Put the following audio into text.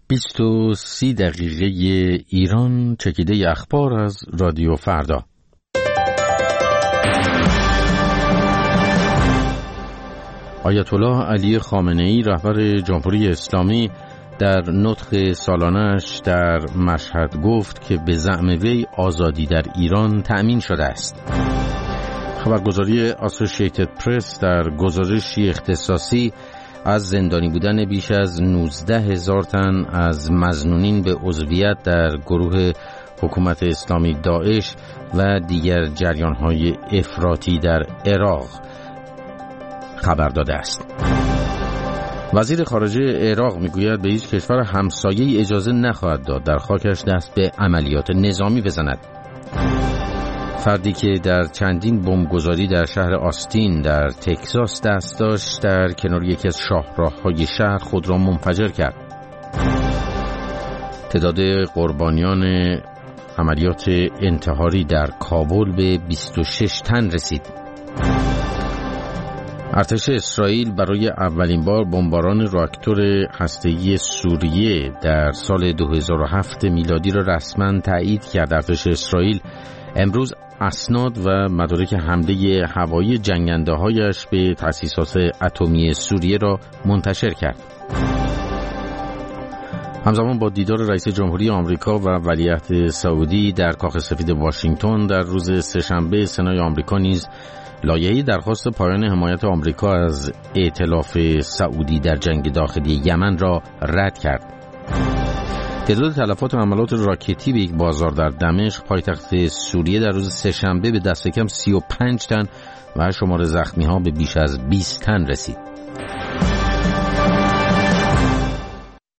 20:30 ایران، چکیده اخبار از رادیو فردا. آیت الله علی خامنه‌ای رهبر جمهوری اسلامی در نطق سالانه‌اش در مشهد گفت که به زعم وی آزادی در ایران تأمین شده است. خبرگزاری اسوسییتد پرس در گزارشی اختصاصی از زندانی بودن بیش از 19,000 تن از مظنونین به عضویت در گروه حکومت اسلامی داعش و دیگر جریان‌های افراطی در عراق خبر داده است. وزیر خارجه عراق میگوید به هیچ کشور همسایه‌ای اجازه نخواهد داد در خاکش دست به عملیات نظامی بزند. فردی که در چندین بمبگذاری در شهر آستین در تگزاس دست داشت در کنار یکی از شاهراه‌های شهر خود را منفجر کرد. تعداد قربانیان عملیات انتحاری در کابل به 26 تن رسید. ارتش اسرائیل برای اولین بار بمباران راکتور هسته‌ای سوریه در سال 2007 میلادی را رسما تایید کرد. ارتش اسرائیل امروز اسناد و مدارک حمله هوایی جنگنده‌هایش به تأسیسات اتمی سوریه را منتشر کرد. همزمان با دیدار رئیس جمهوری آمریکا و ولیعهد سعودی در کاخ سفید واشنگتن در روز سه‌شنبه، سنای آمریکا نیز لایحه‌ای درخواست پایان حمایت آمریکا از ائتلاف سعودی در جنگ داخلی یمن را رد کرد. تعداد تلفات حملات راکتی به یک بازار در دمشق پایتخت سوریه در روز سه‌شنبه به دست کم 35 تن و شمار زخمی‌ها به بیش از 20 تن رسید.